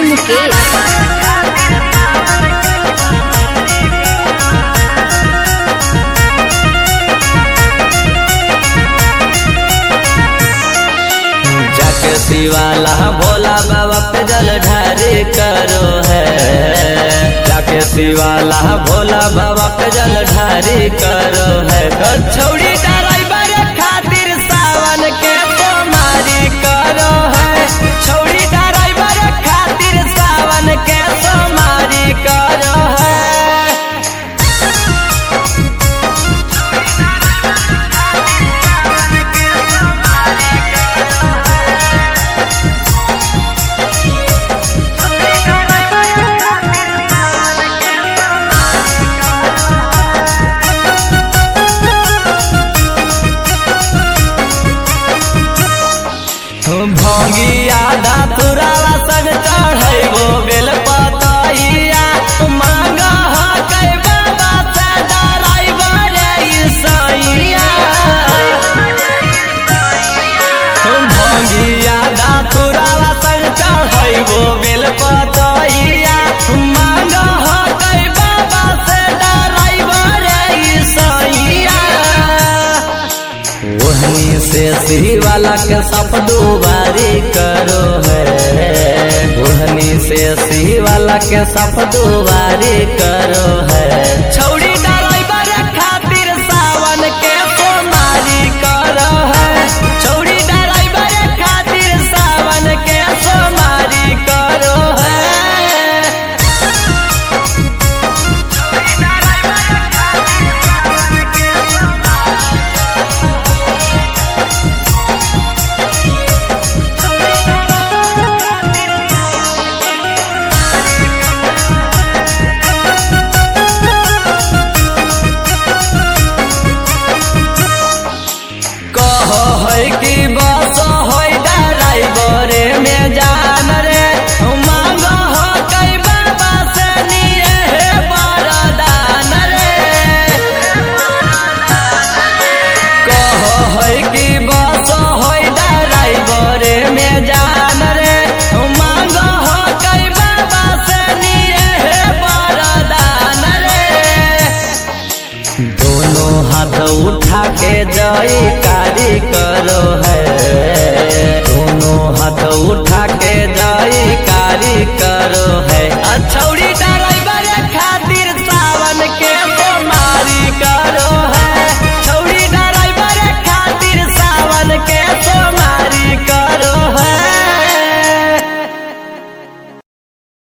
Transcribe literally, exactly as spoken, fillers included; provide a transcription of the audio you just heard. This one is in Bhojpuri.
डीजे मुकेश। जाके शिवाला भोला बाबा पे जल ढारी करो है। जाके शिवाला भोला बाबा पे जल ढारी करो है। छौड़ी ड्राइवर खातिर सावन के सोमारी करो है। छौड़ी ड्राइवर खातिर सावन के सोमारी करो है। भंगिया दातुरावा संग चढ़ैबो बेल पतैया। मांगा हकै बाबा से ड्राइवर ईसैया। भंगिया दातुरावा संग चढ़ैबो बेल पतैया। मांगा हकै बाबा से ड्राइवर ईसैया। ओहनी से शिवाला के सप दुबारी करो है। ओहनी से शिवाला के सप दुबारी करो है। छौड़ी ड्राइवर खातिर सावन के सोमारी करो है। छौड़ी ड्राइवर खातिर सावन के सोमारी करो है। कि बस होई ड्राइवरे में जान रे। मांगो हकै बाबा से निये वरदान रे। कहो है कि बस होई ड्राइवरे में जान रे। मांगो हकै बाबा से निये वरदान रे। दोनों हाथ उठा के जय